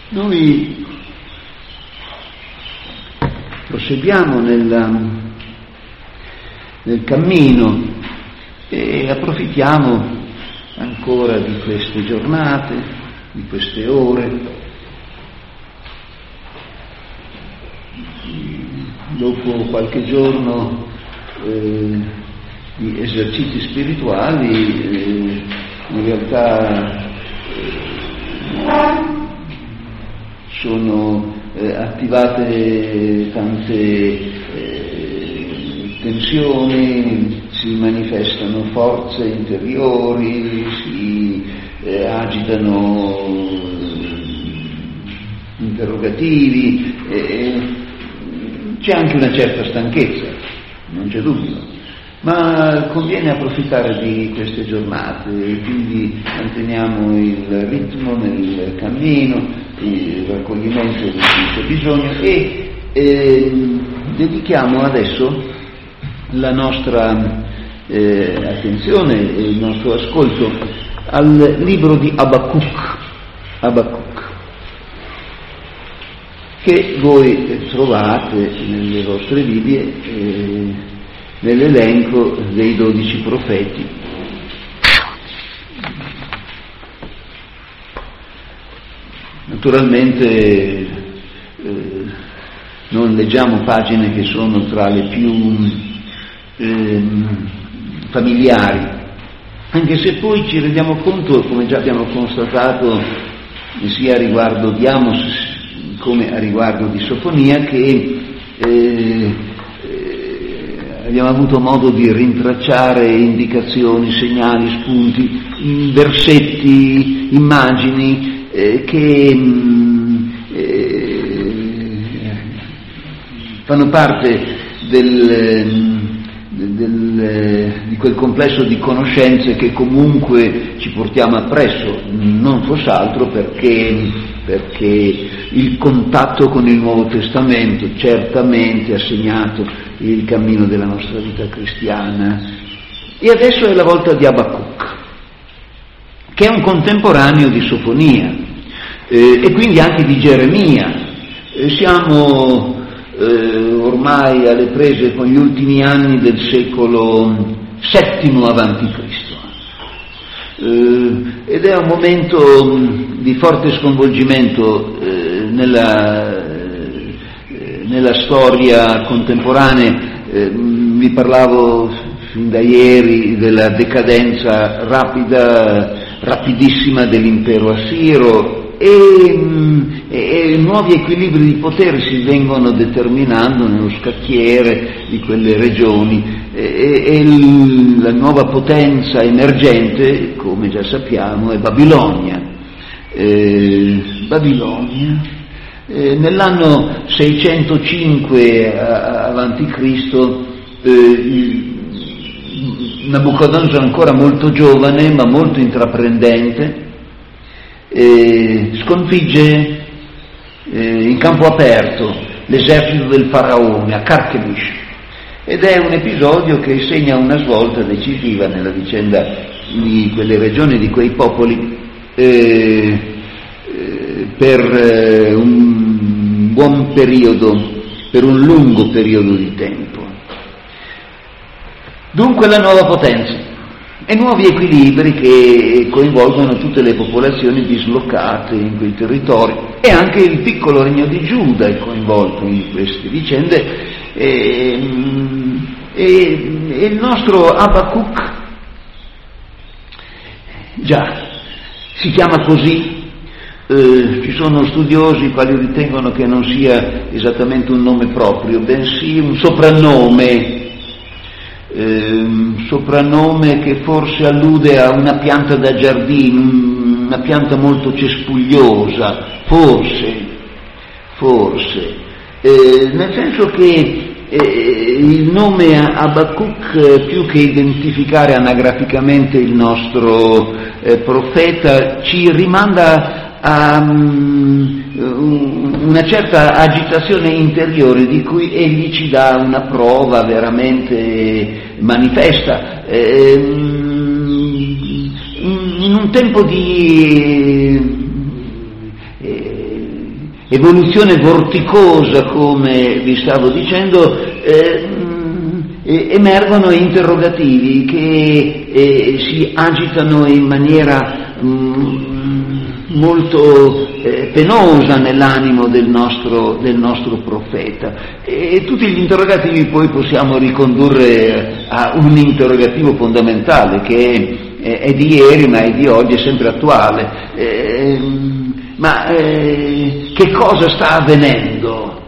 Noi proseguiamo nel cammino e approfittiamo ancora di queste giornate, di queste ore. Dopo qualche giorno di esercizi spirituali, in realtà sono attivate tante tensioni, si manifestano forze interiori, si agitano interrogativi, c'è anche una certa stanchezza, non c'è dubbio, ma conviene approfittare di queste giornate e quindi manteniamo il ritmo nel cammino, il raccoglimento di cui c'è bisogno e dedichiamo adesso la nostra attenzione e il nostro ascolto al libro di Abacuc, che voi trovate nelle vostre Bibbie nell'elenco dei 12 profeti. Naturalmente non leggiamo pagine che sono tra le più familiari, anche se poi ci rendiamo conto, come già abbiamo constatato sia a riguardo di Amos come a riguardo di Sofonia, che abbiamo avuto modo di rintracciare indicazioni, segnali, spunti, versetti, immagini che fanno parte di quel complesso di conoscenze che comunque ci portiamo appresso, non fosse altro perché il contatto con il Nuovo Testamento certamente ha segnato il cammino della nostra vita cristiana. E adesso è la volta di Abacuc, che è un contemporaneo di Sofonia e quindi anche di Geremia. Siamo ormai alle prese con gli ultimi anni del secolo VII avanti Cristo, ed è un momento di forte sconvolgimento nella storia contemporanea. Vi parlavo fin da ieri della decadenza rapidissima dell'impero assiro e nuovi equilibri di potere si vengono determinando nello scacchiere di quelle regioni e la nuova potenza emergente, come già sappiamo, è Babilonia. Nell'anno 605 avanti Cristo, Nabucodonosor, ancora molto giovane ma molto intraprendente, sconfigge in campo aperto l'esercito del faraone a Carchemish, ed è un episodio che segna una svolta decisiva nella vicenda di quelle regioni, di quei popoli, per un buon periodo, per un lungo periodo di tempo. Dunque la nuova potenza e nuovi equilibri che coinvolgono tutte le popolazioni dislocate in quei territori, e anche il piccolo regno di Giuda è coinvolto in queste vicende, e il nostro Abacuc già si chiama così. Ci sono studiosi i quali ritengono che non sia esattamente un nome proprio, bensì un soprannome che forse allude a una pianta da giardino, una pianta molto cespugliosa, forse, nel senso che il nome Abacuc, più che identificare anagraficamente il nostro profeta, ci rimanda a una certa agitazione interiore di cui egli ci dà una prova veramente manifesta. In un tempo di evoluzione vorticosa, come vi stavo dicendo, emergono interrogativi che si agitano in maniera molto penosa nell'animo del nostro profeta, e tutti gli interrogativi poi possiamo ricondurre a un interrogativo fondamentale che è di ieri, ma è di oggi, è sempre attuale. Che cosa sta avvenendo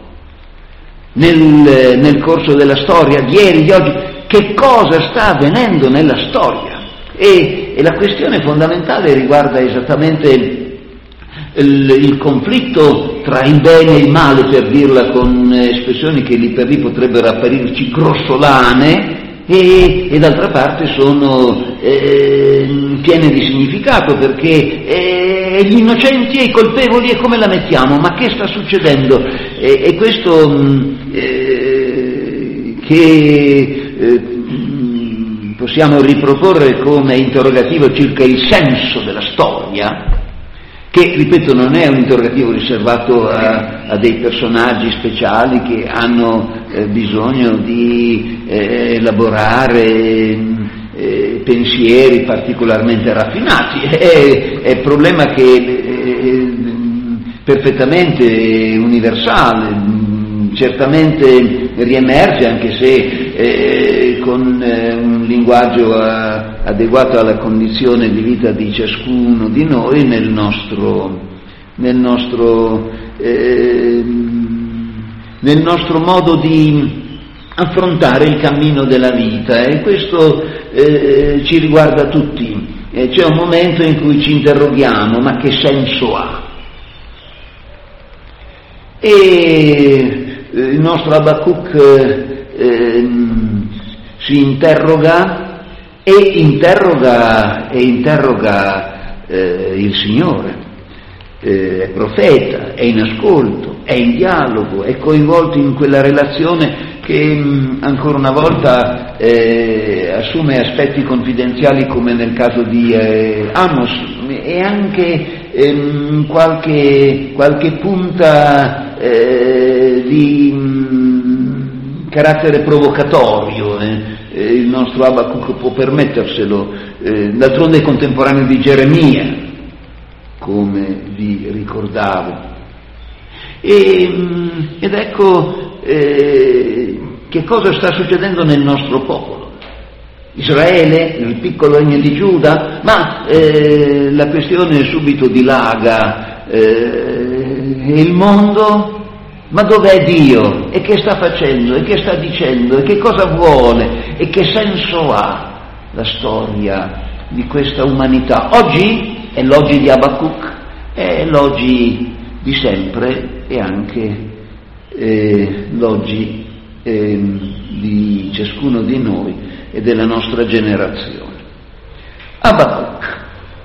nel corso della storia di ieri, di oggi? Che cosa sta avvenendo nella storia? E la questione fondamentale riguarda esattamente il conflitto tra il bene e il male, per dirla con espressioni che lì per lì potrebbero apparirci grossolane, e d'altra parte sono piene di significato, perché gli innocenti e i colpevoli, e come la mettiamo? Ma che sta succedendo? E questo che possiamo riproporre come interrogativo circa il senso della storia, che, ripeto, non è un interrogativo riservato a dei personaggi speciali che hanno bisogno di elaborare pensieri particolarmente raffinati. È un problema che è perfettamente universale, certamente riemerge, anche se con un linguaggio adeguato alla condizione di vita di ciascuno di noi nel nostro modo di affrontare il cammino della vita, e questo ci riguarda tutti. C'è un momento in cui ci interroghiamo: ma che senso ha? E il nostro Abacuc si interroga e interroga il Signore, è profeta, è in ascolto, è in dialogo, è coinvolto in quella relazione che ancora una volta assume aspetti confidenziali, come nel caso di Amos, e anche qualche punta di carattere provocatorio. Il nostro Abacuc può permetterselo, d'altronde è contemporaneo di Geremia, come vi ricordavo. Ed ecco che cosa sta succedendo nel nostro popolo. Israele, il piccolo regno di Giuda, ma la questione subito dilaga. E il mondo? Ma dov'è Dio? E che sta facendo? E che sta dicendo? E che cosa vuole? E che senso ha la storia di questa umanità? Oggi è l'oggi di Abacuc, è l'oggi di sempre, e anche l'oggi di ciascuno di noi e della nostra generazione. Abacuc.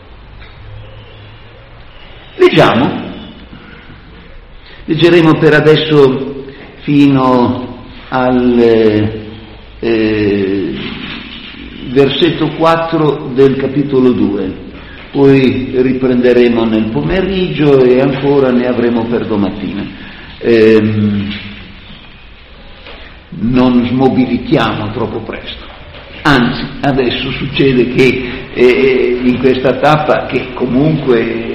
Leggeremo per adesso fino al versetto 4 del capitolo 2, poi riprenderemo nel pomeriggio e ancora ne avremo per domattina. Non smobilitiamo troppo presto, anzi adesso succede che in questa tappa, che comunque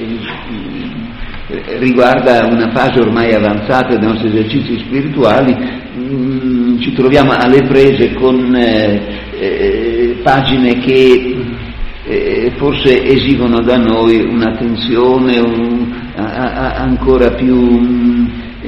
riguarda una fase ormai avanzata dei nostri esercizi spirituali, ci troviamo alle prese con pagine che forse esigono da noi un'attenzione ancora più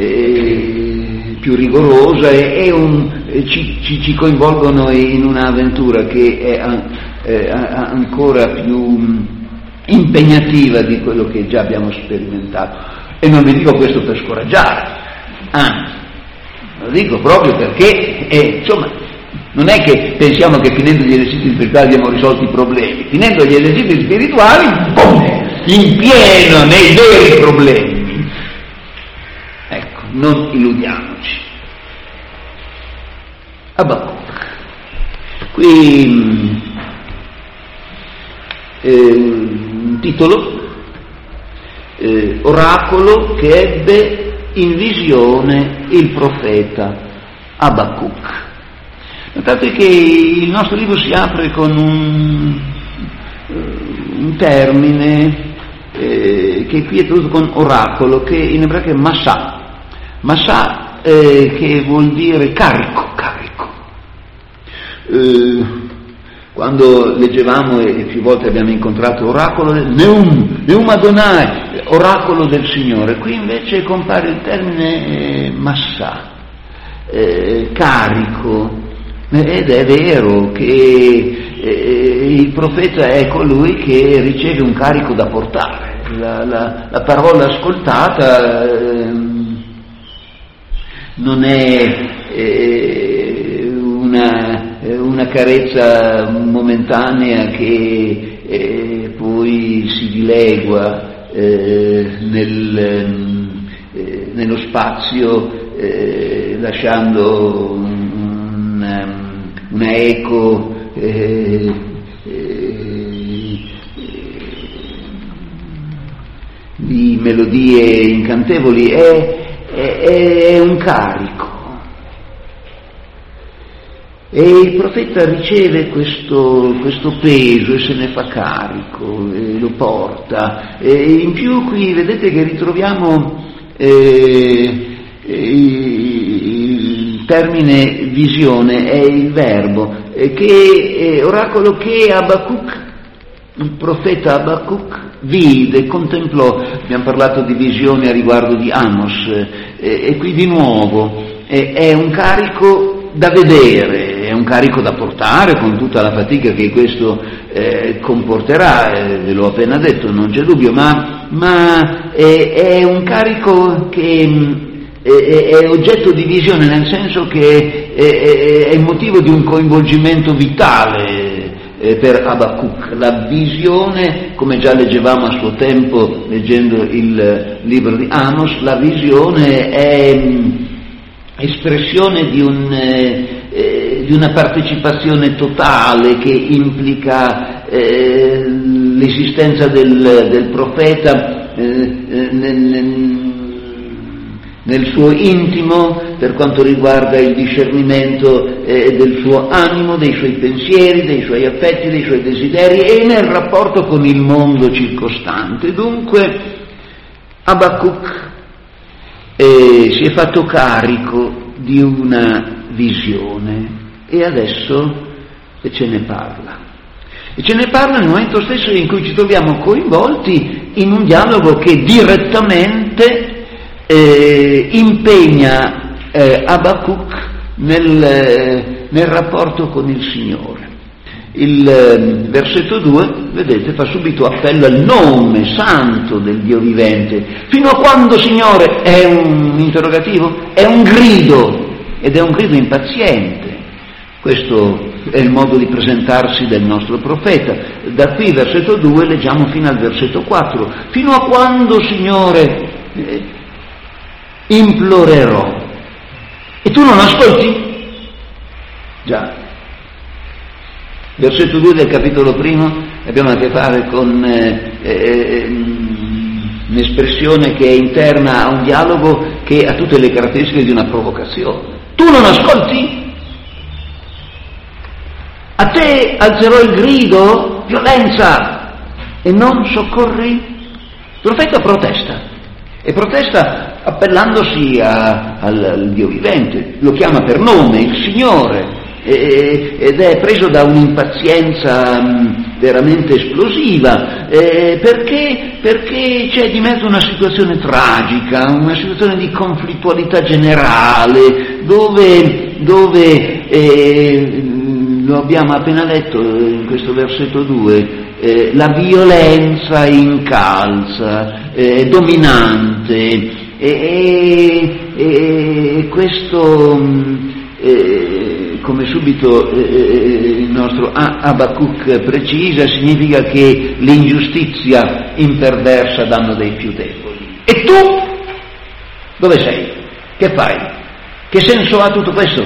rigorosa, e ci coinvolgono in un'avventura che è ancora più impegnativa di quello che già abbiamo sperimentato. E non vi dico questo per scoraggiare, anzi, lo dico proprio perché insomma, non è che pensiamo che finendo gli esercizi spirituali abbiamo risolto i problemi. Finendo gli esercizi spirituali, in pieno nei veri problemi. Ecco, non illudiamoci. Abacuc. Qui un titolo, oracolo che ebbe in visione il profeta Abacuc. Notate che il nostro libro si apre con un termine che qui è tradotto con oracolo, che in ebraico è Masà, che vuol dire carico. Quando leggevamo e più volte abbiamo incontrato oracolo Neum Adonai, oracolo del Signore, qui invece compare il termine Massà, carico, ed è vero che il profeta è colui che riceve un carico da portare, la parola ascoltata non è una carezza momentanea che poi si dilegua nello spazio, lasciando una eco di melodie incantevoli, è un carico. E il profeta riceve questo peso e se ne fa carico, e lo porta. E in più qui vedete che ritroviamo il termine visione, è il verbo, oracolo che Abacuc, il profeta Abacuc, vide, contemplò. Abbiamo parlato di visione a riguardo di Amos, e qui di nuovo è un carico da vedere, è un carico da portare con tutta la fatica che questo comporterà, ve l'ho appena detto, non c'è dubbio, ma è un carico che è oggetto di visione, nel senso che è il motivo di un coinvolgimento vitale per Abacuc. La visione, come già leggevamo a suo tempo leggendo il libro di Amos, la visione è espressione di una partecipazione totale che implica l'esistenza del profeta nel suo intimo, per quanto riguarda il discernimento del suo animo, dei suoi pensieri, dei suoi affetti, dei suoi desideri, e nel rapporto con il mondo circostante. Dunque Abacuc si è fatto carico di una visione e adesso ce ne parla. E ce ne parla nel momento stesso in cui ci troviamo coinvolti in un dialogo che direttamente impegna Abacuc nel rapporto con il Signore. Il versetto 2, vedete, fa subito appello al nome santo del Dio vivente. Fino a quando, Signore? È un interrogativo, è un grido, ed è un grido impaziente. Questo è il modo di presentarsi del nostro profeta. Da qui, versetto 2, leggiamo fino al versetto 4. Fino a quando, Signore, implorerò? E tu non ascolti? Già. Versetto 2 del capitolo 1 abbiamo a che fare con un'espressione che è interna a un dialogo che ha tutte le caratteristiche di una provocazione. Tu non ascolti? A te alzerò il grido, violenza, e non soccorri? Il profeta protesta, e protesta appellandosi al Dio vivente, lo chiama per nome, il Signore, ed è preso da un'impazienza veramente esplosiva, perché c'è di mezzo una situazione tragica, una situazione di conflittualità generale, dove lo abbiamo appena letto in questo versetto 2, la violenza incalza, è dominante, e questo, come subito il nostro Abacuc precisa, significa che l'ingiustizia imperversa a danno dei più deboli. E tu? Dove sei? Che fai? Che senso ha tutto questo?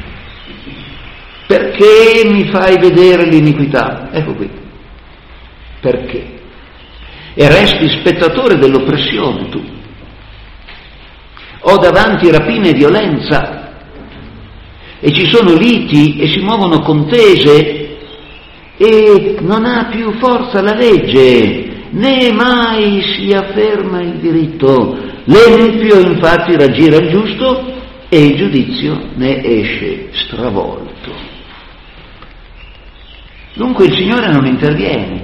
Perché mi fai vedere l'iniquità? Ecco qui. Perché? E resti spettatore dell'oppressione tu. ho davanti rapine e violenza, e ci sono liti e si muovono contese, e non ha più forza la legge, né mai si afferma il diritto. L'empio infatti raggira il giusto e il giudizio ne esce stravolto. Dunque il Signore non interviene,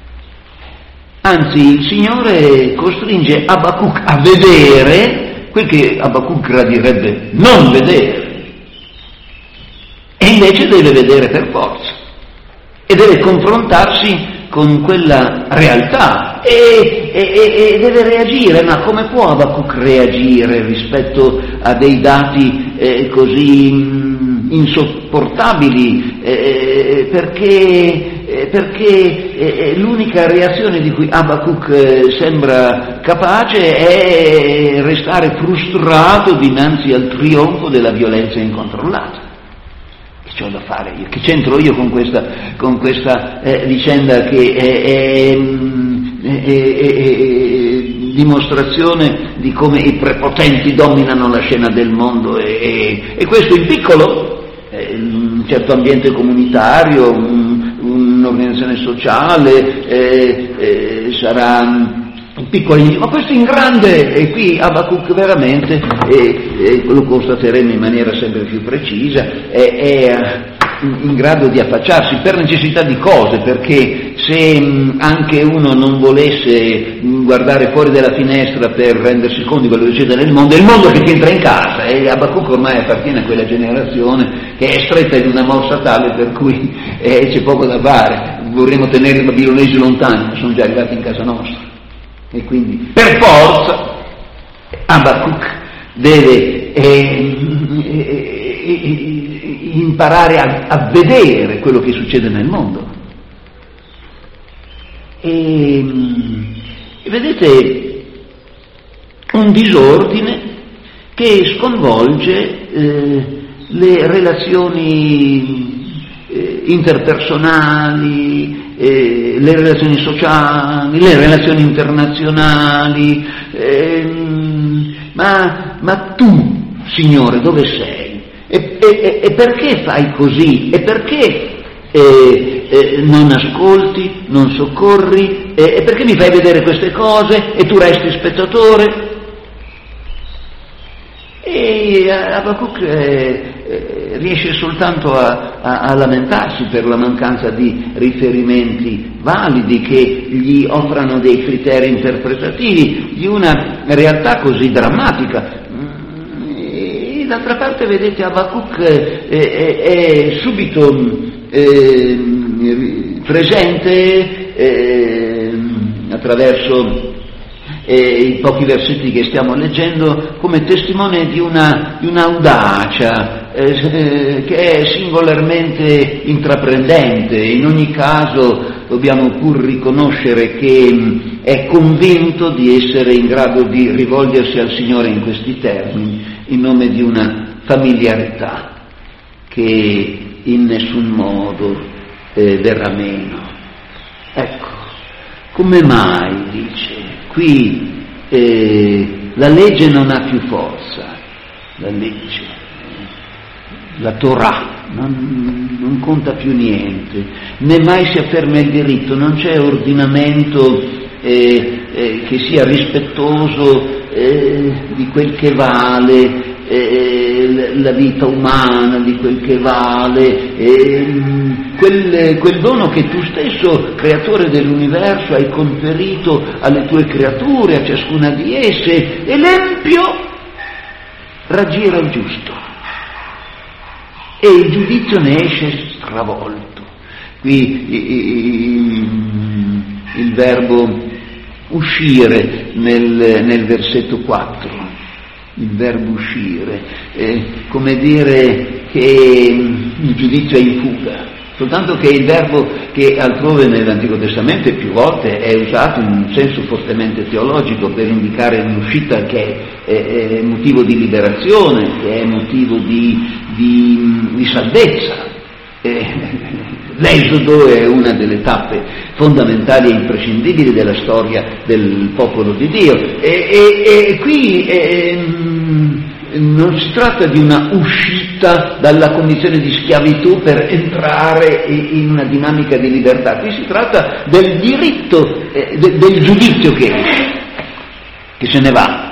anzi il Signore costringe Abacuc a vedere quel che Abacuc gradirebbe non vedere, e invece deve vedere per forza e deve confrontarsi con quella realtà e deve reagire. Ma come può Abacuc reagire rispetto a dei dati così insopportabili? Perché l'unica reazione di cui Abacuc sembra capace è restare frustrato dinanzi al trionfo della violenza incontrollata. Che ho da fare io? Che c'entro io con questa vicenda che è dimostrazione di come i prepotenti dominano la scena del mondo, e questo in piccolo, un certo ambiente comunitario, un'organizzazione sociale, sarà piccoli, ma questo in grande, e qui Abacuc veramente, lo constateremo in maniera sempre più precisa, è in grado di affacciarsi per necessità di cose, perché se anche uno non volesse guardare fuori dalla finestra per rendersi conto di quello che succede nel mondo, è il mondo che ti entra in casa, e Abacuc ormai appartiene a quella generazione che è stretta in una morsa tale per cui c'è poco da fare. Vorremmo tenere i babilonesi lontani, ma sono già arrivati in casa nostra. E quindi per forza Abacuc deve imparare a vedere quello che succede nel mondo. E vedete, un disordine che sconvolge le relazioni interpersonali, le relazioni sociali, le relazioni internazionali, ma tu, Signore, dove sei? E perché fai così? E perché non ascolti, non soccorri? E perché mi fai vedere queste cose e tu resti spettatore? E Abacuc riesce soltanto a lamentarsi per la mancanza di riferimenti validi che gli offrano dei criteri interpretativi di una realtà così drammatica. E d'altra parte, vedete, Abacuc è subito presente attraverso i pochi versetti che stiamo leggendo come testimone di un'audacia che è singolarmente intraprendente. In ogni caso dobbiamo pur riconoscere che è convinto di essere in grado di rivolgersi al Signore in questi termini, in nome di una familiarità che in nessun modo verrà meno. Ecco, come mai, dice, qui la legge non ha più forza, la legge, la Torah non conta più niente, né mai si afferma il diritto, non c'è ordinamento che sia rispettoso di quel che vale la vita umana, di quel che vale quel dono che tu stesso, creatore dell'universo, hai conferito alle tue creature, a ciascuna di esse, e l'empio raggira il giusto e il giudizio ne esce stravolto. Qui il verbo uscire nel versetto 4, il verbo uscire, come dire che il giudizio è in fuga, soltanto che il verbo che altrove nell'Antico Testamento più volte è usato in un senso fortemente teologico per indicare un'uscita che è motivo di liberazione, che è motivo di salvezza. L'esodo è una delle tappe fondamentali e imprescindibili della storia del popolo di Dio, e qui non si tratta di una uscita dalla condizione di schiavitù per entrare in una dinamica di libertà, qui si tratta del diritto, del giudizio che se ne va,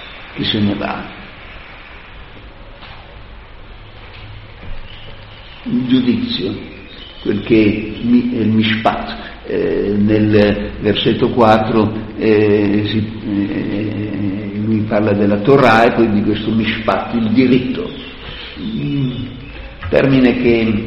il giudizio, quel che è il mishpat. Nel versetto 4 lui parla della Torah e poi di questo mishpat, il diritto, termine che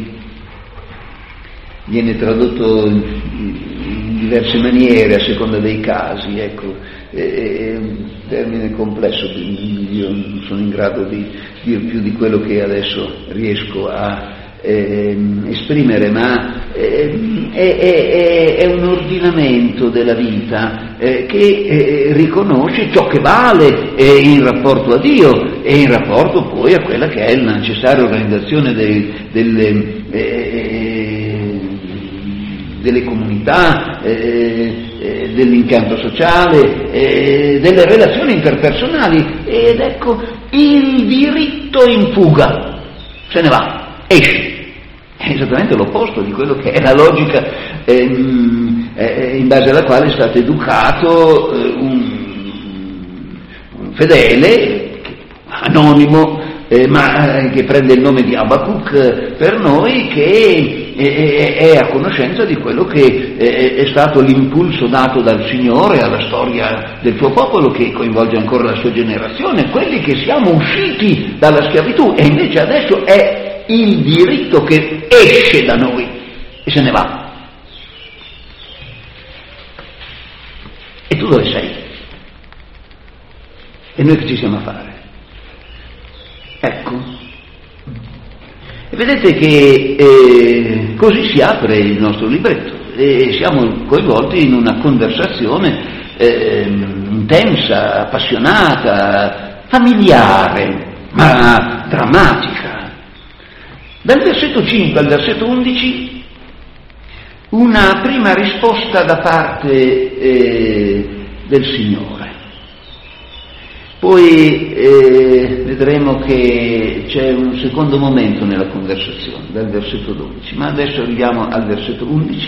viene tradotto in diverse maniere a seconda dei casi, ecco, è un termine complesso, io non sono in grado di dire più di quello che adesso riesco a esprimere, ma è un ordinamento della vita che riconosce ciò che vale in rapporto a Dio e in rapporto poi a quella che è la necessaria organizzazione delle comunità, dell'impianto sociale, delle relazioni interpersonali. Ed ecco, il diritto in fuga, se ne va, esce. È esattamente l'opposto di quello che è la logica in base alla quale è stato educato un fedele, anonimo, ma che prende il nome di Abacuc per noi, che è a conoscenza di quello che è stato l'impulso dato dal Signore alla storia del suo popolo, che coinvolge ancora la sua generazione, quelli che siamo usciti dalla schiavitù, e invece adesso è il diritto che esce da noi e se ne va. E tu dove sei? E noi che ci siamo a fare? Ecco. E vedete che così si apre il nostro libretto e siamo coinvolti in una conversazione intensa, appassionata, familiare, ma drammatica. Dal versetto 5 al versetto 11 una prima risposta da parte del Signore. Poi vedremo che c'è un secondo momento nella conversazione, dal versetto 12, ma adesso arriviamo al versetto 11.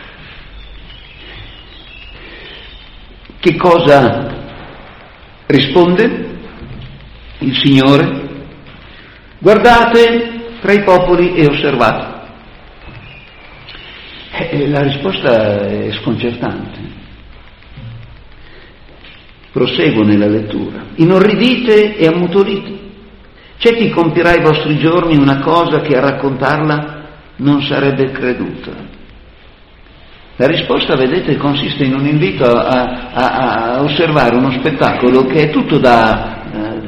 Che cosa risponde il Signore? Guardate tra i popoli e osservate. La risposta è sconcertante. Proseguo nella lettura. Inorridite e ammutolite. C'è chi compirà ai vostri giorni una cosa che a raccontarla non sarebbe creduta. La risposta, vedete, consiste in un invito a osservare uno spettacolo che è tutto da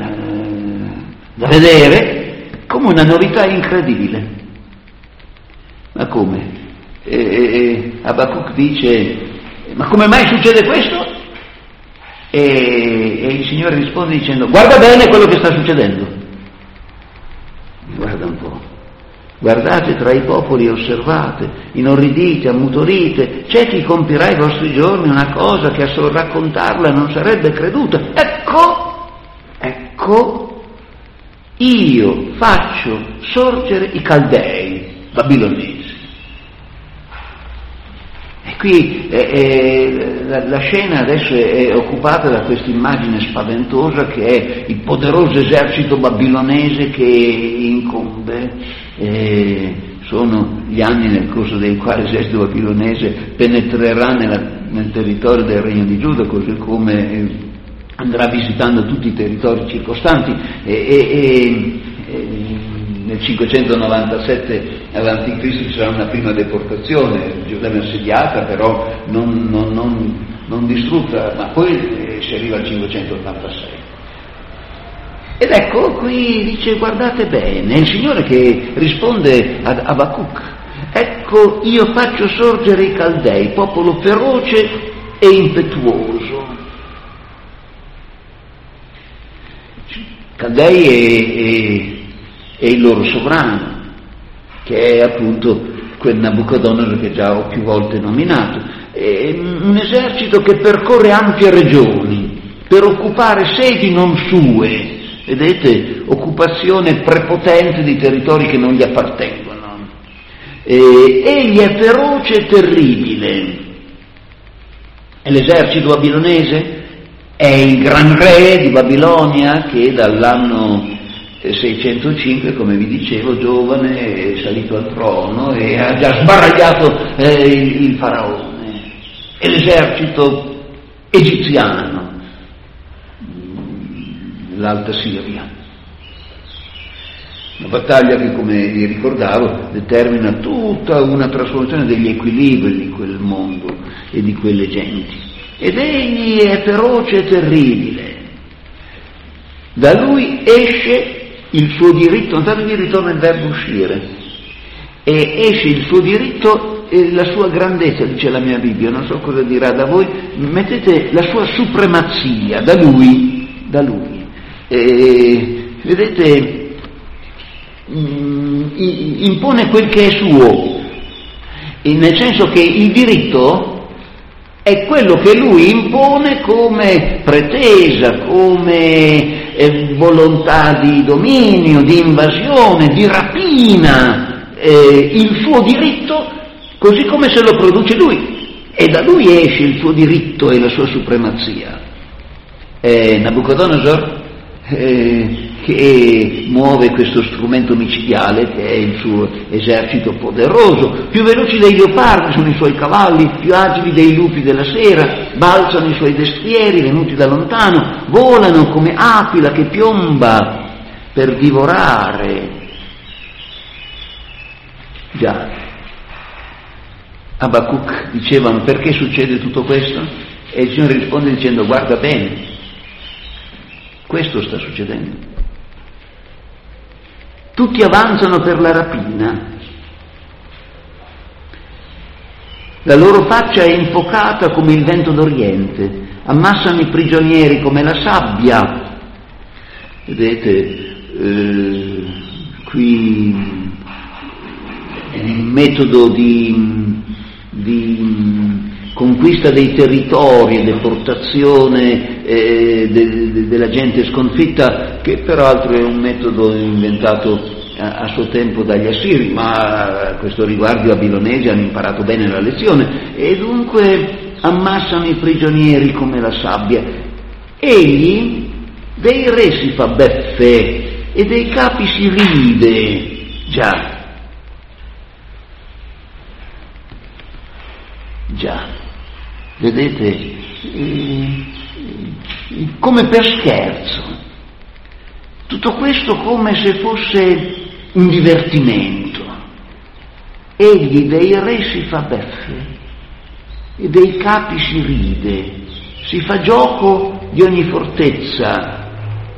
vedere, come una novità incredibile. Ma come? Abacuc dice: ma come mai succede questo? E il Signore risponde dicendo: guarda bene quello che sta succedendo. Guarda un po'. Guardate tra i popoli e osservate, inorridite, ammutolite, c'è chi compirà ai vostri giorni una cosa che a solo raccontarla non sarebbe creduta. Ecco, io faccio sorgere i Caldei, babilonesi. E qui la scena adesso è occupata da questa immagine spaventosa che è il poderoso esercito babilonese che incombe. Sono gli anni nel corso dei quali l'esercito babilonese penetrerà nel territorio del Regno di Giuda, così come andrà visitando tutti i territori circostanti nel 597 a.C. ci sarà una prima deportazione, Gerusalemme assediata, però non distrutta, ma poi si arriva al 586. Ed ecco, qui dice: guardate bene, il Signore che risponde ad Abacuc: ecco, io faccio sorgere i Caldei, popolo feroce e impetuoso. Caldei è il loro sovrano, che è appunto quel Nabucodonosor che già ho più volte nominato. È un esercito che percorre ampie regioni per occupare sedi non sue, vedete, occupazione prepotente di territori che non gli appartengono. Egli è feroce e terribile. È l'esercito babilonese, è il gran re di Babilonia che dall'anno 605, come vi dicevo, giovane, è salito al trono e ha già sbaragliato il faraone. È l'esercito egiziano, l'Alta Siria. Una battaglia che, come vi ricordavo, determina tutta una trasformazione degli equilibri di quel mondo e di quelle genti. Ed egli è feroce e terribile. Da lui esce il suo diritto, notate qui ritorna il verbo uscire, e esce il suo diritto e la sua grandezza, dice la mia Bibbia, non so cosa dirà da voi, mettete la sua supremazia, da lui. Vedete, impone quel che è suo, nel senso che il diritto è quello che lui impone come pretesa, come volontà di dominio, di invasione, di rapina, il suo diritto così come se lo produce lui, e da lui esce il suo diritto e la sua supremazia. Nabucodonosor che muove questo strumento micidiale che è il suo esercito poderoso, più veloci dei leopardi sono i suoi cavalli, più agili dei lupi della sera, balzano i suoi destrieri venuti da lontano, volano come aquila che piomba per divorare. Già, Abacuc dicevano: perché succede tutto questo? E il Signore risponde dicendo: guarda bene, questo sta succedendo. Tutti avanzano per la rapina, la loro faccia è infocata come il vento d'Oriente, ammassano i prigionieri come la sabbia. Vedete, qui è un metodo di conquista dei territori e deportazione della gente sconfitta, che peraltro è un metodo inventato a suo tempo dagli Assiri, ma a questo riguardo i babilonesi hanno imparato bene la lezione, e dunque ammassano i prigionieri come la sabbia. Egli dei re si fa beffe e dei capi si ride. Già, vedete, come per scherzo, tutto questo come se fosse un divertimento. Egli dei re si fa beffe e dei capi si ride, si fa gioco di ogni fortezza.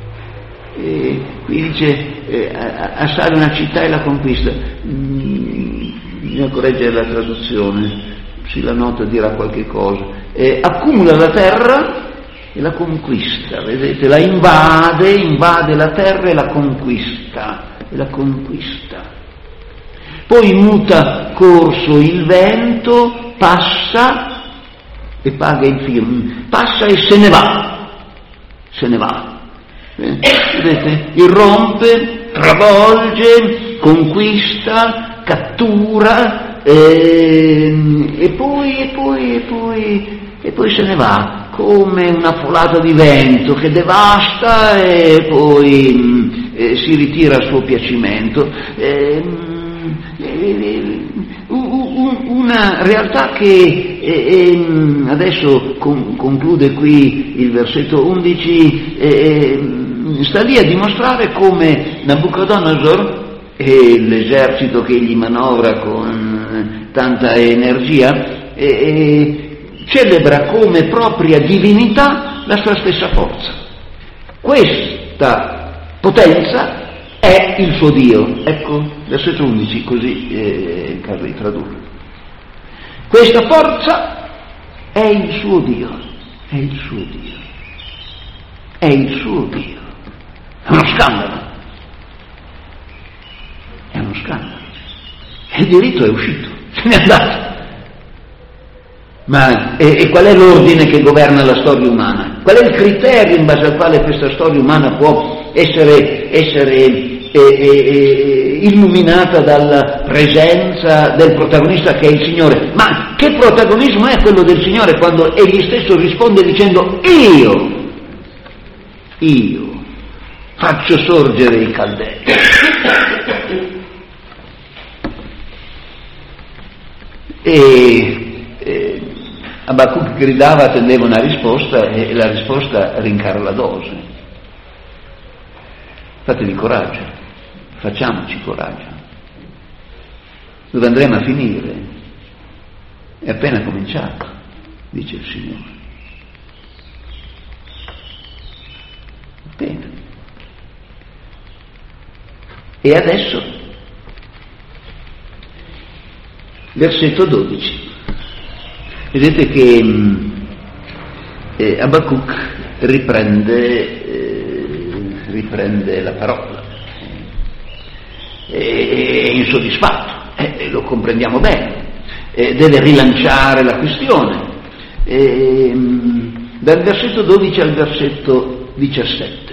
Qui dice assale una città e la conquista. Bisogna correggere la traduzione, la nota dirà qualche cosa. Accumula la terra e la conquista, vedete, la invade la terra e la conquista. Poi muta corso il vento, passa e paga il fiume, passa e se ne va. Vedete, irrompe, travolge, conquista, cattura, e poi se ne va come una folata di vento che devasta e poi si ritira a suo piacimento. Una realtà che adesso conclude qui il versetto 11, sta lì a dimostrare come Nabucodonosor e l'esercito che egli manovra con tanta energia celebra come propria divinità la sua stessa forza. Questa potenza è il suo Dio. Ecco, versetto 11, così è il caso di tradurlo. Questa forza è il suo Dio, è il suo Dio, è il suo Dio. È uno scandalo. È uno scandalo. E il diritto è uscito. se n'è andato. Ma e qual è l'ordine che governa la storia umana? Qual è il criterio in base al quale questa storia umana può essere illuminata dalla presenza del protagonista che è il Signore? Ma che protagonismo è quello del Signore quando egli stesso risponde dicendo io faccio sorgere i Caldei? Abacuc gridava, attendeva una risposta e la risposta rincara la dose. Fatevi coraggio, facciamoci coraggio. Dove andremo a finire? È appena cominciato, dice il Signore. Appena. E adesso, versetto 12. Vedete che Abacuc riprende la parola. È insoddisfatto, lo comprendiamo bene, deve rilanciare la questione. Dal versetto 12 al versetto 17.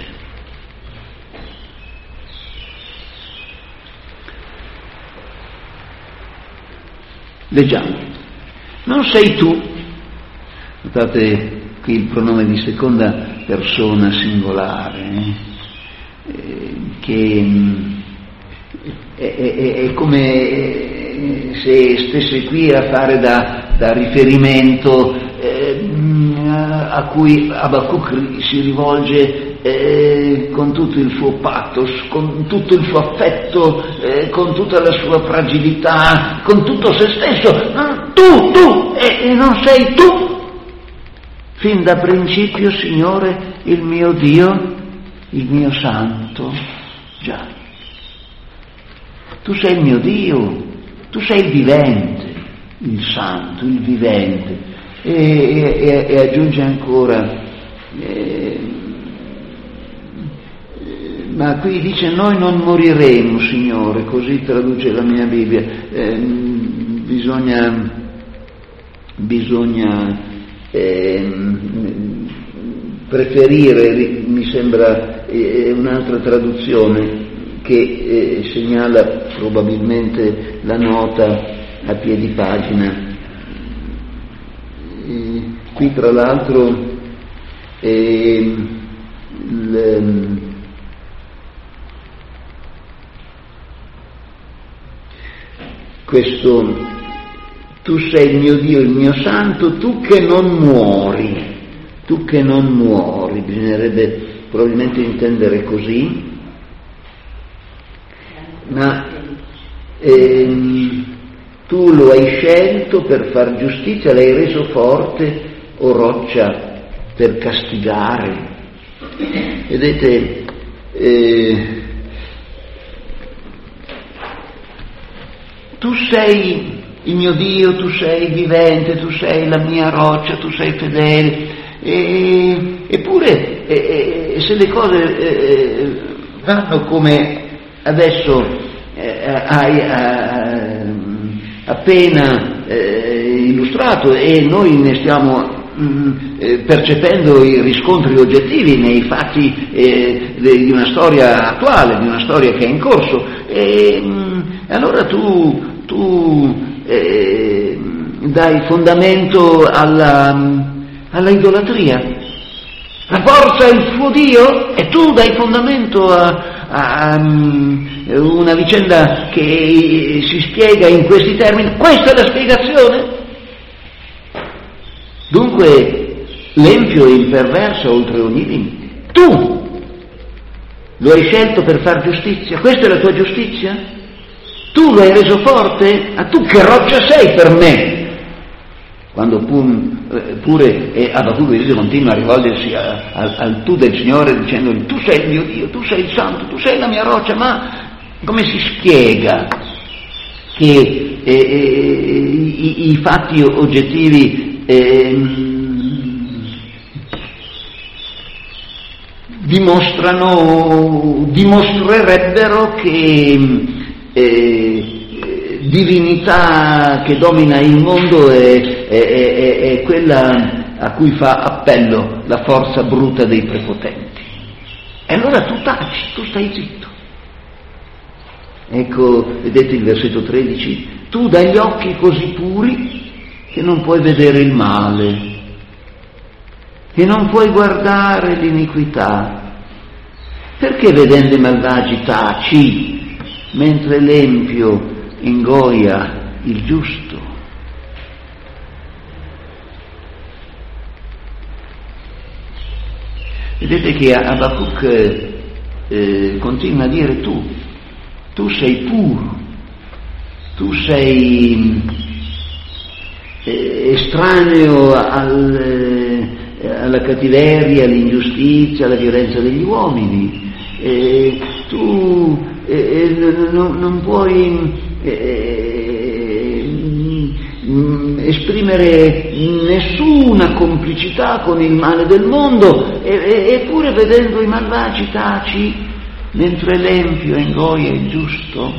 Leggiamo. Non sei tu, notate qui il pronome di seconda persona singolare, che è come se stesse qui a fare da riferimento a cui Abacuc si rivolge con tutto il suo pathos, con tutto il suo affetto, con tutta la sua fragilità, con tutto se stesso. Tu, e non sei tu. Fin da principio, Signore, il mio Dio, il mio Santo, già. Tu sei il mio Dio, tu sei il vivente, il Santo, il vivente. E aggiunge ancora, ma qui dice noi non moriremo, Signore, così traduce la mia Bibbia. Bisogna preferire, mi sembra, un'altra traduzione che segnala probabilmente la nota a piedi pagina. Qui tra l'altro questo tu sei il mio Dio, il mio Santo, tu che non muori, bisognerebbe probabilmente intendere così, ma tu lo hai scelto per far giustizia, l'hai reso forte o roccia per castigare. Vedete, tu sei il mio Dio, tu sei vivente, tu sei la mia roccia, tu sei fedele, eppure se le cose vanno come adesso hai appena illustrato e noi ne stiamo percependo i riscontri oggettivi nei fatti di una storia attuale, di una storia che è in corso, allora tu dai fondamento alla idolatria. La forza è il tuo Dio e tu dai fondamento a una vicenda che si spiega in questi termini. Questa è la spiegazione? Dunque l'empio e il perverso oltre ogni limite. Tu lo hai scelto per far giustizia, questa è la tua giustizia? Tu lo hai reso forte? Ah, tu che roccia sei per me? Quando pure Abacuc continua a rivolgersi al tu del Signore dicendo tu sei il mio Dio, tu sei il Santo, tu sei la mia roccia, ma come si spiega che i fatti oggettivi dimostrerebbero che divinità che domina il mondo è quella a cui fa appello la forza bruta dei prepotenti. E allora tu taci, tu stai zitto. Ecco, vedete il versetto 13, tu dai gli occhi così puri che non puoi vedere il male, che non puoi guardare l'iniquità. Perché vedendo i malvagi taci, mentre l'empio ingoia il giusto? Vedete che Abacuc continua a dire tu sei puro, tu sei estraneo alla cattiveria, all'ingiustizia, alla violenza degli uomini, tu non puoi esprimere nessuna complicità con il male del mondo, eppure vedendo i malvagi taci, mentre l'empio ingoia il giusto.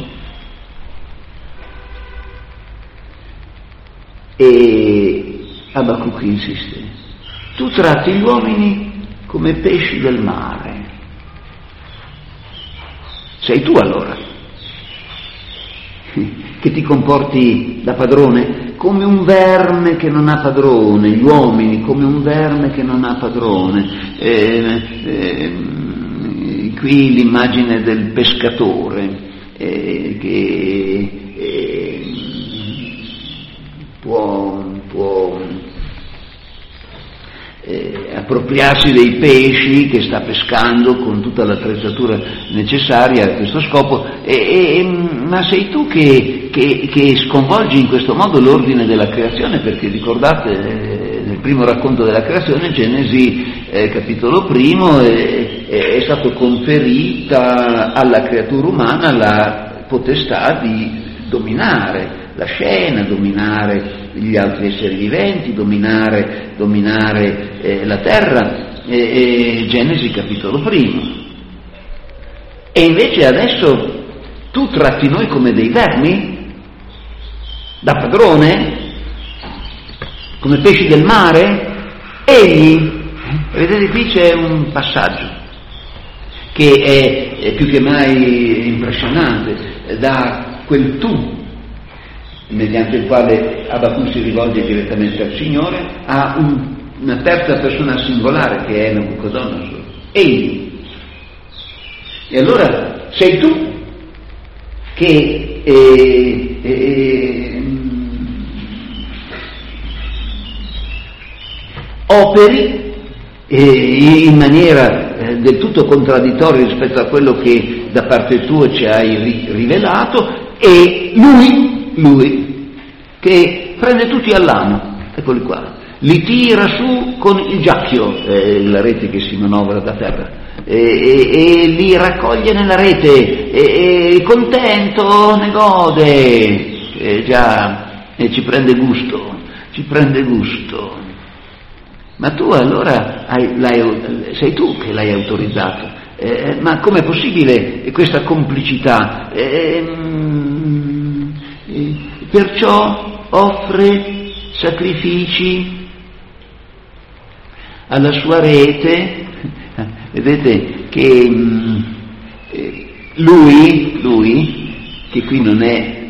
E Abacuc insiste, tu tratti gli uomini come pesci del mare. Sei tu allora che ti comporti da padrone come un verme che non ha padrone, gli uomini come un verme che non ha padrone. Qui l'immagine del pescatore che può appropriarsi dei pesci che sta pescando con tutta l'attrezzatura necessaria a questo scopo, ma sei tu che sconvolgi in questo modo l'ordine della creazione, perché ricordate nel primo racconto della creazione, Genesi capitolo primo, è stato conferita alla creatura umana la potestà di dominare la scena, dominare gli altri esseri viventi, dominare la terra, Genesi capitolo primo. E invece adesso tu tratti noi come dei vermi, da padrone, come pesci del mare. Egli, vedete qui c'è un passaggio che è più che mai impressionante, da quel tu mediante il quale Abacuc si rivolge direttamente al Signore, a una terza persona singolare che è Nabucodonosor, egli. E allora sei tu che operi in maniera del tutto contraddittoria rispetto a quello che da parte tua ci hai rivelato, e lui che prende tutti all'amo, eccoli qua, li tira su con il giacchio, la rete che si manovra da terra, e li raccoglie nella rete, e contento ne gode, e ci prende gusto. Ma tu allora sei tu che l'hai autorizzato, ma com'è possibile questa complicità? Perciò offre sacrifici alla sua rete. Vedete che lui che qui non è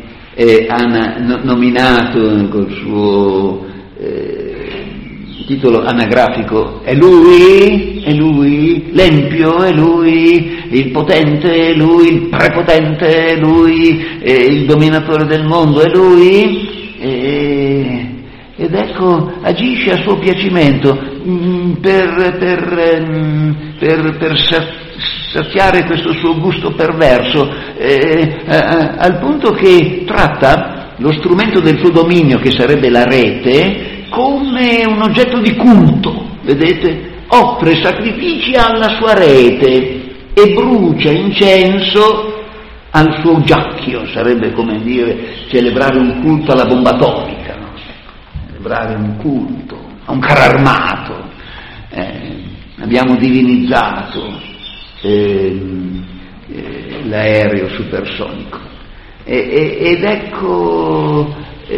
nominato col suo titolo anagrafico, è lui, l'empio è lui, il potente è lui, il prepotente è lui, il dominatore del mondo è lui, ed ecco agisce a suo piacimento per saziare questo suo gusto perverso, al punto che tratta lo strumento del suo dominio, che sarebbe la rete, come un oggetto di culto. Vedete? Offre sacrifici alla sua rete e brucia incenso al suo giacchio, sarebbe come dire celebrare un culto alla bomba atomica, no? Celebrare un culto a un carro armato. Abbiamo divinizzato l'aereo supersonico. Ed ecco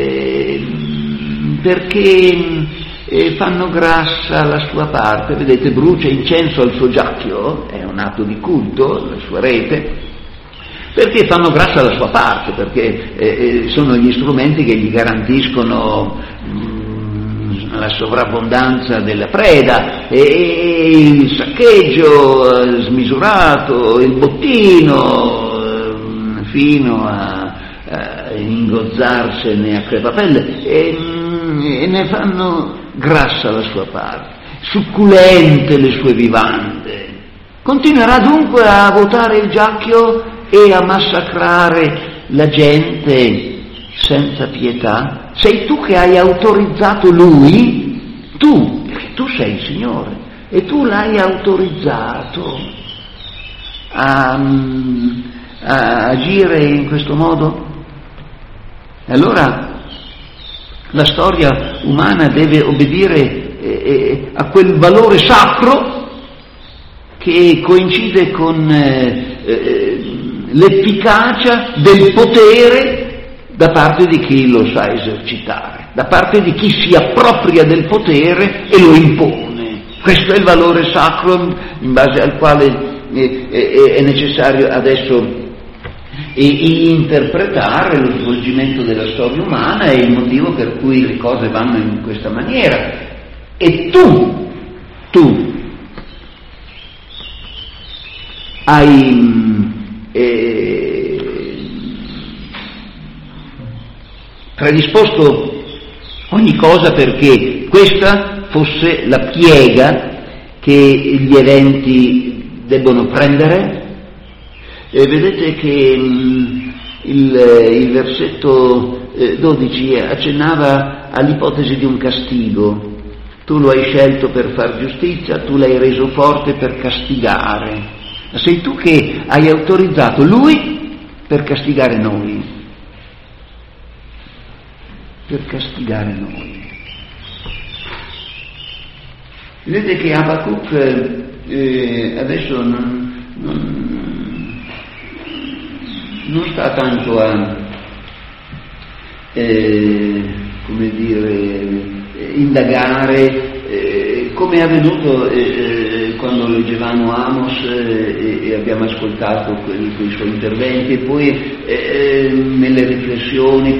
perché fanno grassa la sua parte, vedete, brucia incenso al suo giacchio, è un atto di culto, la sua rete, perché fanno grassa la sua parte, perché sono gli strumenti che gli garantiscono la sovrabbondanza della preda e il saccheggio smisurato, il bottino fino a ingozzarsene a crepapelle e ne fanno grassa la sua parte, succulente le sue vivande. Continuerà dunque a vuotare il giacchio e a massacrare la gente senza pietà? Sei tu che hai autorizzato lui? Tu, perché tu sei il Signore, e tu l'hai autorizzato a agire in questo modo? Allora la storia umana deve obbedire a quel valore sacro che coincide con l'efficacia del potere da parte di chi lo sa esercitare, da parte di chi si appropria del potere e lo impone. Questo è il valore sacro in base al quale è necessario adesso interpretare lo svolgimento della storia umana e il motivo per cui le cose vanno in questa maniera. E tu hai predisposto ogni cosa perché questa fosse la piega che gli eventi debbono prendere. E vedete che il versetto 12 accennava all'ipotesi di un castigo. Tu lo hai scelto per far giustizia, tu l'hai reso forte per castigare. Ma sei tu che hai autorizzato lui per castigare noi. Per castigare noi. Vedete che Abacuc adesso non sta tanto a indagare come è avvenuto quando leggevamo Amos e abbiamo ascoltato quei suoi interventi, e poi nelle riflessioni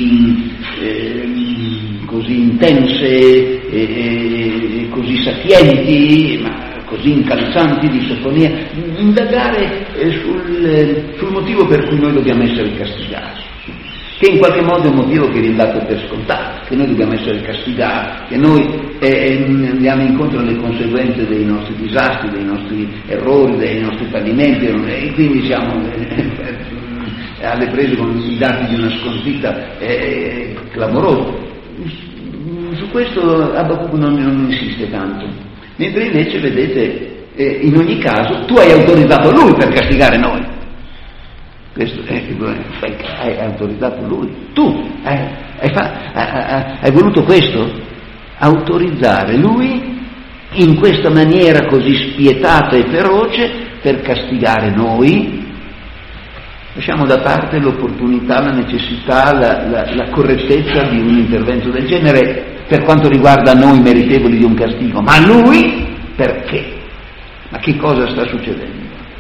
così intense e così sapienti, ma così incalzanti di Sofonia, indagare sul motivo per cui noi dobbiamo essere castigati, che in qualche modo è un motivo che viene dato per scontato, che noi dobbiamo essere castigati, che noi andiamo incontro alle conseguenze dei nostri disastri, dei nostri errori, dei nostri fallimenti, e quindi siamo alle prese con i dati di una sconfitta clamorosa. Su questo Abacuc non insiste tanto, mentre invece vedete in ogni caso tu hai autorizzato lui per castigare noi. Questo hai autorizzato lui, tu hai voluto questo, autorizzare lui in questa maniera così spietata e feroce per castigare noi. Lasciamo da parte l'opportunità, la necessità, la correttezza di un intervento del genere per quanto riguarda noi meritevoli di un castigo, ma lui perché? Ma che cosa sta succedendo?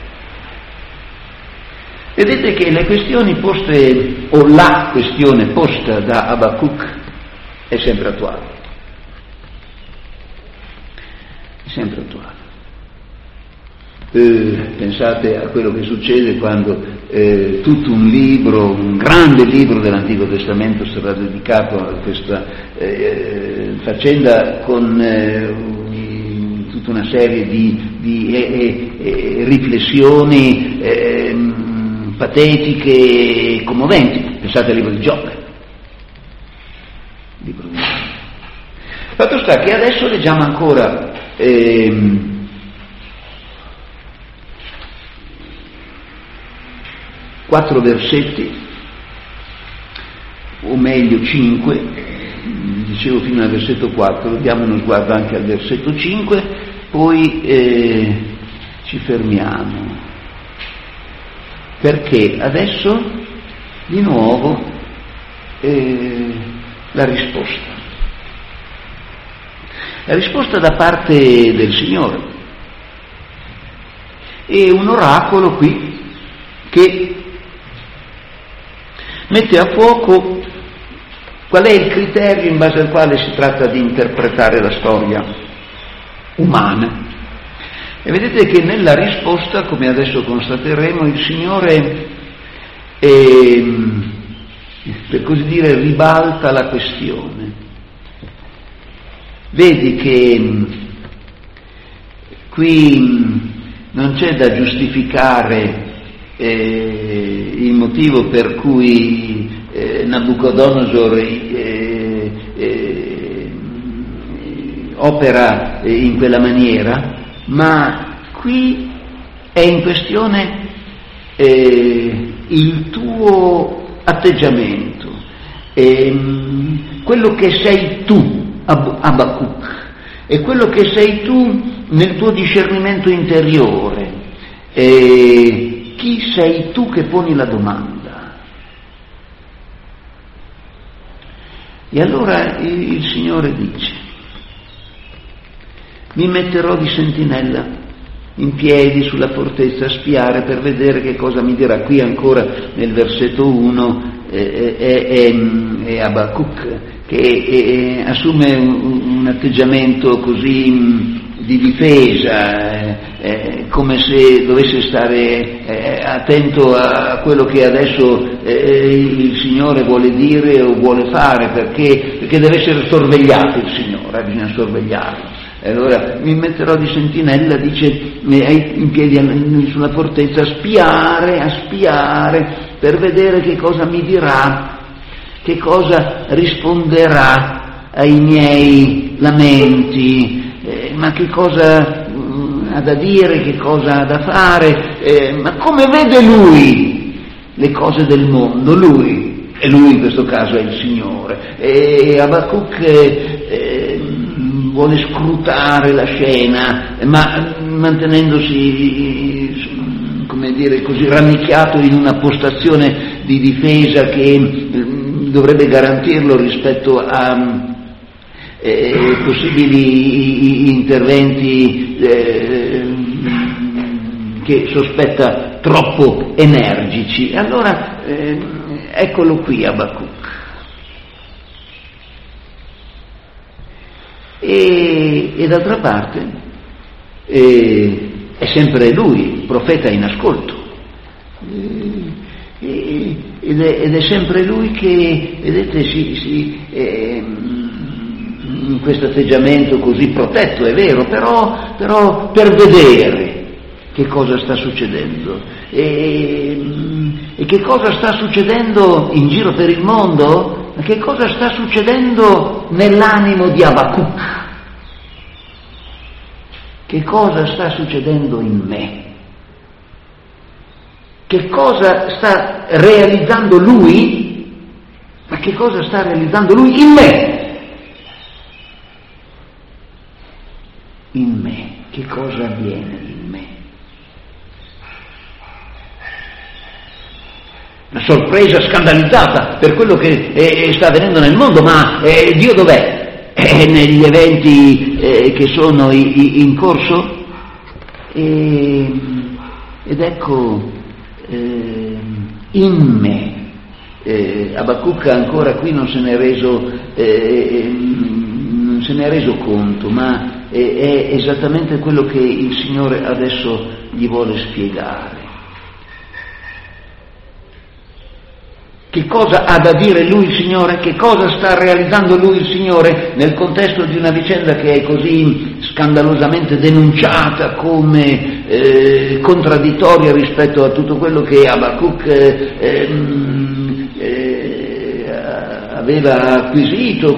Vedete che le questioni poste, o la questione posta da Abacuc è sempre attuale. È sempre attuale. Pensate a quello che succede quando tutto un libro, un grande libro dell'Antico Testamento sarà dedicato a questa faccenda con tutta una serie di riflessioni patetiche e commoventi. Pensate al libro di Giobbe. Fatto sta che adesso leggiamo ancora 4 versetti, o meglio 5, dicevo fino al versetto 4, diamo uno sguardo anche al versetto 5, poi ci fermiamo, perché adesso di nuovo la risposta. La risposta da parte del Signore. E un oracolo qui che mette a fuoco qual è il criterio in base al quale si tratta di interpretare la storia umana. E vedete che nella risposta, come adesso constateremo, il Signore, per così dire, ribalta la questione. Vedi che qui non c'è da giustificare il motivo per cui Nabucodonosor opera in quella maniera, ma qui è in questione il tuo atteggiamento, quello che sei tu, Abacuc, e quello che sei tu nel tuo discernimento interiore. Chi sei tu che poni la domanda? E allora il Signore dice: mi metterò di sentinella in piedi sulla fortezza a spiare per vedere che cosa mi dirà. Qui ancora nel versetto 1 è Abacuc che assume un atteggiamento così di difesa, come se dovesse stare attento a quello che adesso il Signore vuole dire o vuole fare, perché deve essere sorvegliato il Signore, bisogna sorvegliarlo. Allora mi metterò di sentinella, dice, in piedi sulla fortezza a spiare per vedere che cosa mi dirà, che cosa risponderà ai miei lamenti, ma che cosa ha da dire, che cosa ha da fare, ma come vede lui le cose del mondo, lui, e lui in questo caso è il Signore. E Abacuc vuole scrutare la scena, ma mantenendosi, come dire, così rannicchiato in una postazione di difesa che dovrebbe garantirlo rispetto a possibili interventi che sospetta troppo energici. Allora eccolo qui Abacuc. E d'altra parte è sempre lui, profeta in ascolto, ed è sempre lui che, vedete, in questo atteggiamento così protetto, è vero, però per vedere che cosa sta succedendo e che cosa sta succedendo in giro per il mondo. Ma che cosa sta succedendo nell'animo di Abacuc? Che cosa sta succedendo in me? Che cosa sta realizzando lui? Ma che cosa sta realizzando lui in me? In me. Che cosa avviene in me? Una sorpresa scandalizzata per quello che sta avvenendo nel mondo, ma Dio dov'è? Negli eventi che sono in corso? Ed ecco, in me. Abacuc ancora qui non se ne è reso conto, ma è esattamente quello che il Signore adesso gli vuole spiegare. Che cosa ha da dire lui il Signore? Che cosa sta realizzando lui il Signore nel contesto di una vicenda che è così scandalosamente denunciata come contraddittoria rispetto a tutto quello che Abacuc aveva acquisito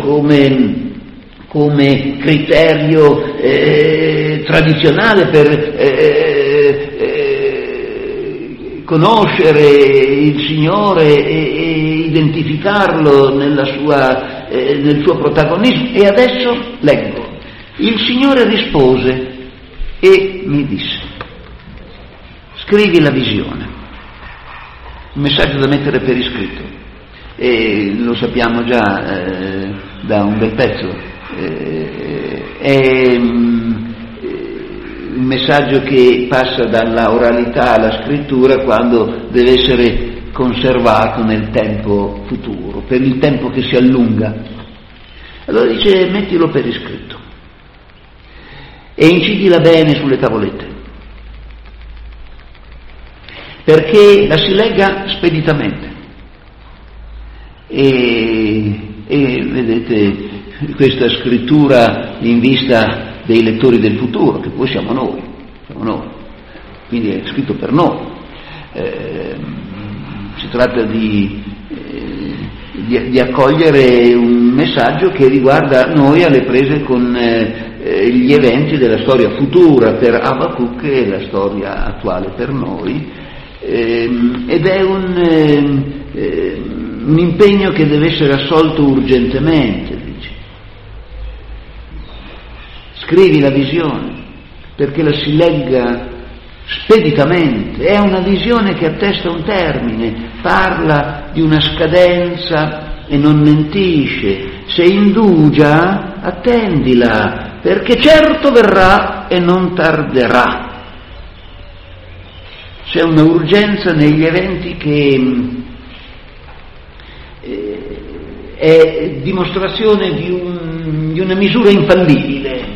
come criterio tradizionale per conoscere il Signore e identificarlo nel suo protagonismo. E adesso leggo: il Signore rispose e mi disse: scrivi la visione un messaggio da mettere per iscritto, e lo sappiamo già da un bel pezzo, è un messaggio che passa dalla oralità alla scrittura quando deve essere conservato nel tempo futuro, per il tempo che si allunga. Allora dice: mettilo per iscritto e incidila bene sulle tavolette, perché la si legga speditamente. E vedete, questa scrittura in vista dei lettori del futuro, che poi siamo noi, quindi è scritto per noi. Si tratta di accogliere un messaggio che riguarda noi alle prese con gli eventi della storia futura per Abacuc e la storia attuale per noi, ed è un impegno che deve essere assolto urgentemente. Dice: scrivi la visione perché la si legga speditamente. È una visione che attesta un termine, parla di una scadenza e non mentisce. Se indugia, attendila, perché certo verrà e non tarderà. C'è una urgenza negli eventi che è dimostrazione di una misura infallibile.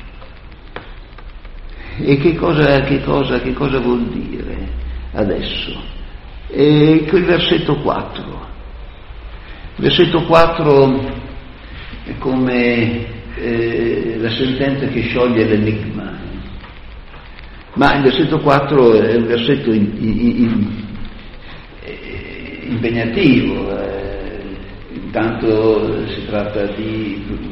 E che cosa vuol dire adesso? Quel versetto 4. Versetto 4 è come la sentenza che scioglie l'enigma. Ma il versetto 4 è un versetto impegnativo. Intanto si tratta di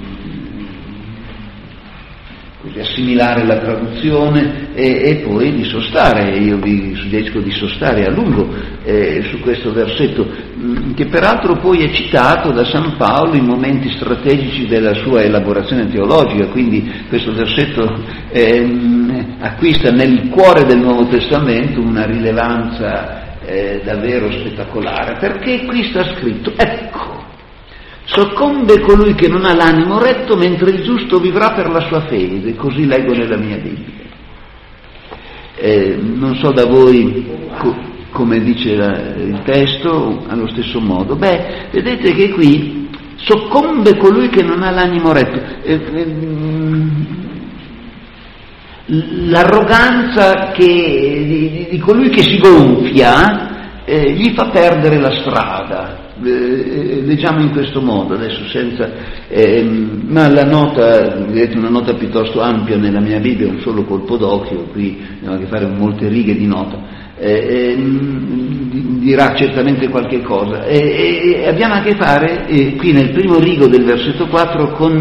assimilare la traduzione e poi di sostare. Io vi suggerisco di sostare a lungo su questo versetto, che peraltro poi è citato da San Paolo in momenti strategici della sua elaborazione teologica, quindi questo versetto acquista nel cuore del Nuovo Testamento una rilevanza davvero spettacolare, perché qui sta scritto: ecco, soccombe colui che non ha l'animo retto, mentre il giusto vivrà per la sua fede. Così leggo nella mia Bibbia. Non so da voi come dice il testo, allo stesso modo. Vedete che qui soccombe colui che non ha l'animo retto. L'arroganza di colui che si gonfia gli fa perdere la strada. Leggiamo in questo modo adesso, ma la nota, vedete, una nota piuttosto ampia nella mia Bibbia, un solo colpo d'occhio, qui abbiamo a che fare con molte righe di nota, dirà certamente qualche cosa, e abbiamo a che fare qui nel primo rigo del versetto 4 con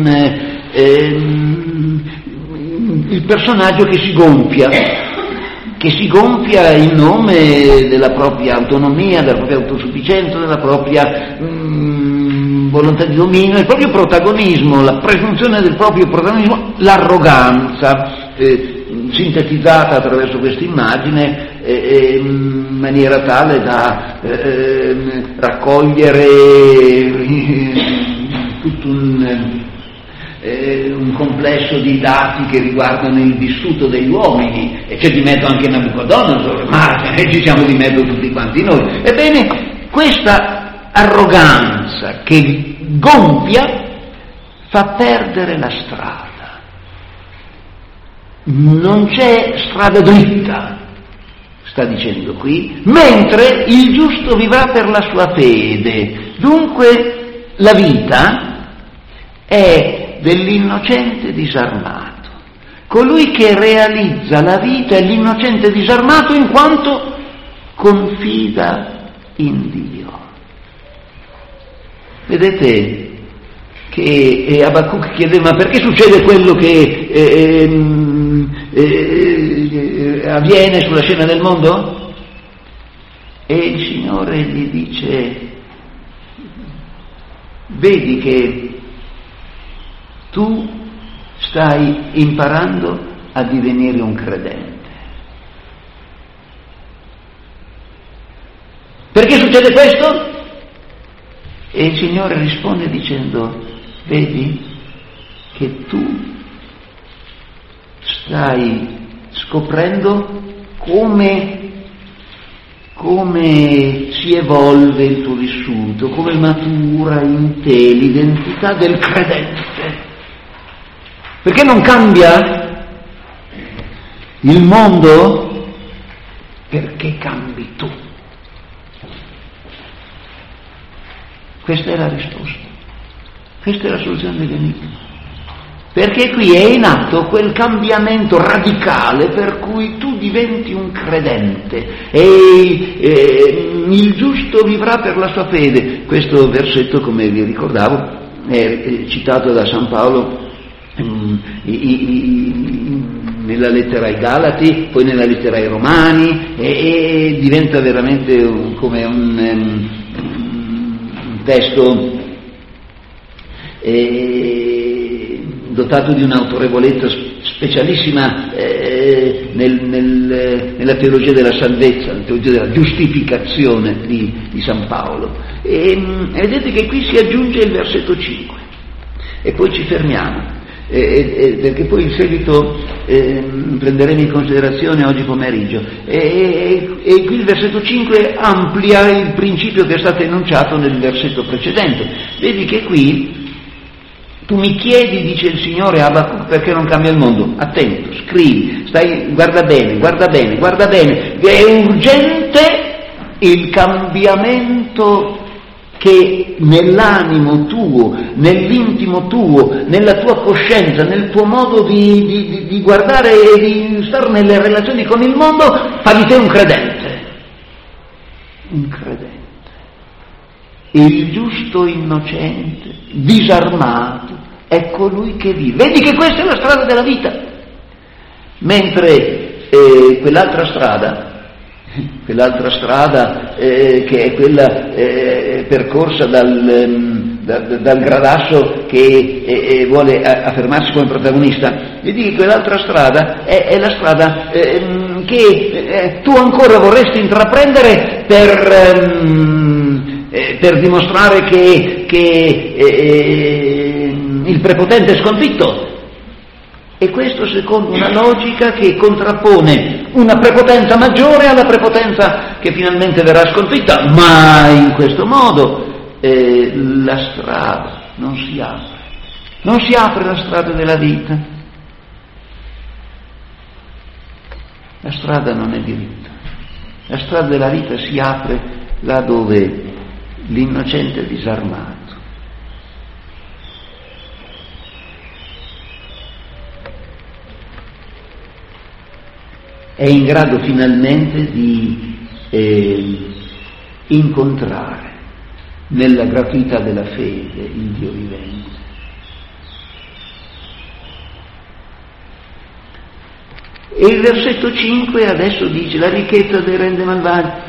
il personaggio che si gonfia in nome della propria autonomia, della propria autosufficienza, della propria volontà di dominio, il proprio protagonismo, la presunzione del proprio protagonismo, l'arroganza, sintetizzata attraverso questa immagine in maniera tale da raccogliere tutto un complesso di dati che riguardano il vissuto degli uomini, e c'è di mezzo anche Nabucodonosor, ma ci siamo di mezzo tutti quanti noi. Ebbene, questa arroganza che gonfia fa perdere la strada. Non c'è strada dritta, sta dicendo qui, mentre il giusto vivrà per la sua fede. Dunque la vita è dell'innocente disarmato. Colui che realizza la vita è l'innocente disarmato in quanto confida in Dio. Vedete che Abacuc chiede: ma perché succede quello che avviene sulla scena del mondo? E il Signore gli dice: vedi che tu stai imparando a divenire un credente. Perché Perché succede questo? E il Signore risponde dicendo: vedi che tu stai scoprendo come si evolve il tuo vissuto, come matura in te l'identità del credente. Perché non cambia il mondo? Perché cambi tu. Questa è la risposta, questa è la soluzione dell'enigma. Perché qui è in atto quel cambiamento radicale per cui tu diventi un credente e il giusto vivrà per la sua fede. Questo versetto, come vi ricordavo, è citato da San Paolo nella lettera ai Galati, poi nella lettera ai Romani, e diventa veramente come un testo dotato di un'autorevolezza specialissima nella teologia della salvezza, nella teologia della giustificazione di San Paolo. E vedete che qui si aggiunge il versetto 5 e poi ci fermiamo, perché poi il seguito prenderemo in considerazione oggi pomeriggio, e qui il versetto 5 amplia il principio che è stato enunciato nel versetto precedente. Vedi che qui tu mi chiedi, dice il Signore a Abacuc, perché non cambia il mondo. Attento, scrivi, guarda bene, è urgente il cambiamento che nell'animo tuo, nell'intimo tuo, nella tua coscienza, nel tuo modo di guardare e di stare nelle relazioni con il mondo, fa di te un credente. Un credente. Il giusto innocente, disarmato, è colui che vive. Vedi che questa è la strada della vita. Mentre quell'altra strada che è quella percorsa dal gradasso che vuole affermarsi come protagonista, vedi che quell'altra strada è la strada che tu ancora vorresti intraprendere per dimostrare che il prepotente è sconfitto. E questo secondo una logica che contrappone una prepotenza maggiore alla prepotenza che finalmente verrà sconfitta, ma in questo modo la strada non si apre la strada della vita. La strada non è diritta, la strada della vita si apre là dove l'innocente è disarmato. È in grado finalmente di incontrare nella gratuità della fede il Dio vivente. E il versetto 5 adesso dice: la ricchezza dei rende malvagi.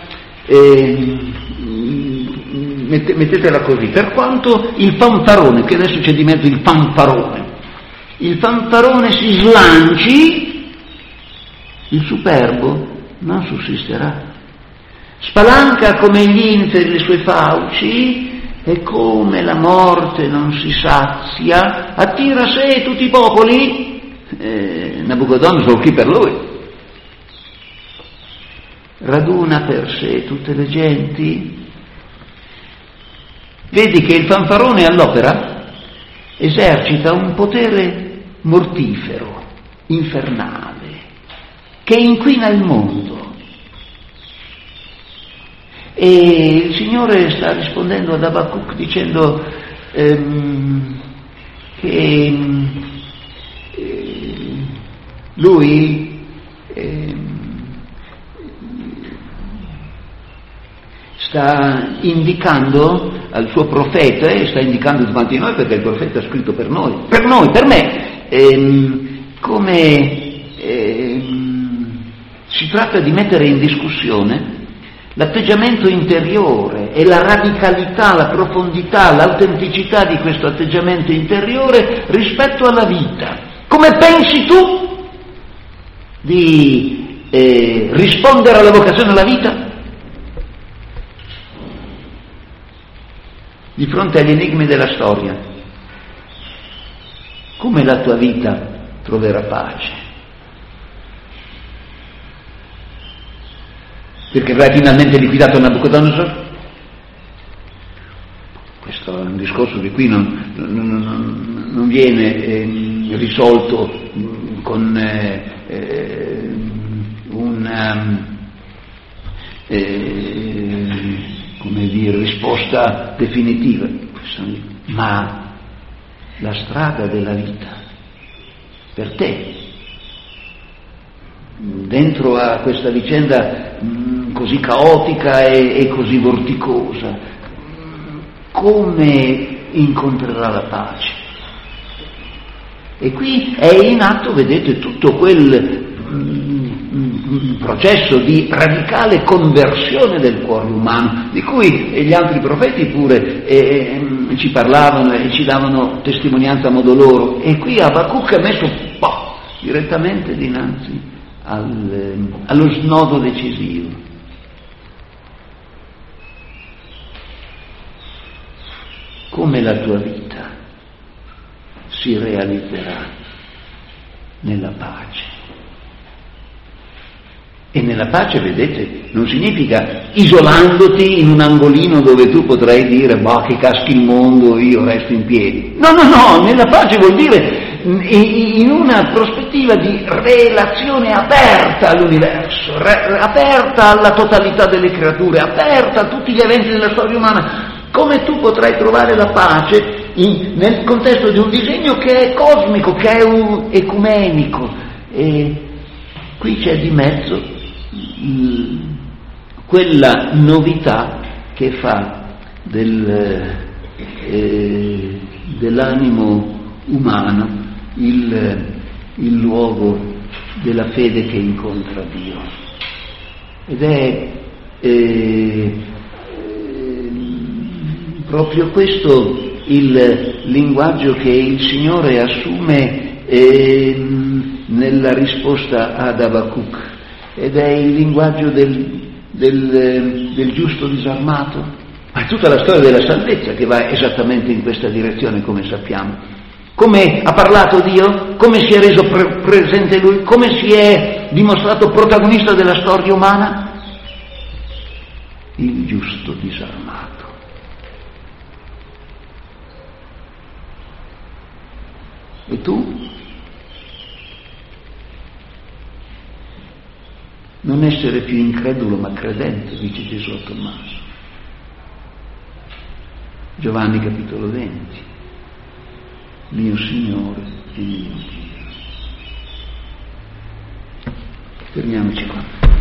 Mettetela così: per quanto il fanfarone, che adesso c'è di mezzo il fanfarone si slanci, il superbo non sussisterà. Spalanca come gli inferi le sue fauci, e come la morte non si sazia, attira a sé tutti i popoli. Nabucodonosor chi per lui? Raduna per sé tutte le genti. Vedi che il fanfarone all'opera esercita un potere mortifero, infernale, che inquina il mondo. E il Signore sta rispondendo ad Abacuc dicendo che lui sta indicando al suo profeta, e sta indicando davanti a noi, perché il profeta ha scritto per me, come si tratta di mettere in discussione l'atteggiamento interiore e la radicalità, la profondità, l'autenticità di questo atteggiamento interiore rispetto alla vita. Come pensi tu di rispondere alla vocazione alla vita? di fronte agli enigmi della storia, come la tua vita troverà pace? Perché avrai finalmente liquidato Nabucodonosor? Questo è un discorso che qui non viene risolto con risposta definitiva, ma la strada della vita per te, dentro a questa vicenda così caotica e così vorticosa, come incontrerà la pace? E qui è in atto, vedete, tutto quel processo di radicale conversione del cuore umano, di cui gli altri profeti pure ci parlavano e ci davano testimonianza a modo loro, e qui Abacuc è messo direttamente dinanzi allo snodo decisivo. Come la tua vita si realizzerà nella pace? E nella pace, vedete, non significa isolandoti in un angolino dove tu potrai dire che caschi il mondo, io resto in piedi. No, nella pace vuol dire in una prospettiva di relazione aperta all'universo, aperta alla totalità delle creature, aperta a tutti gli eventi della storia umana. Come tu potrai trovare la pace nel contesto di un disegno che è cosmico, che è ecumenico. E qui c'è di mezzo quella novità che fa dell'animo umano il luogo della fede che incontra Dio. Ed è proprio questo il linguaggio che il Signore assume nella risposta ad Abacuc, ed è il linguaggio del giusto disarmato. Ma è tutta la storia della salvezza che va esattamente in questa direzione, come sappiamo. Come ha parlato Dio? Come si è reso presente Lui? Come si è dimostrato protagonista della storia umana? Il giusto disarmato. E tu? Non essere più incredulo ma credente, dice Gesù a Tommaso. Giovanni capitolo 20. Mio Signore e mio Dio. Fermiamoci qua.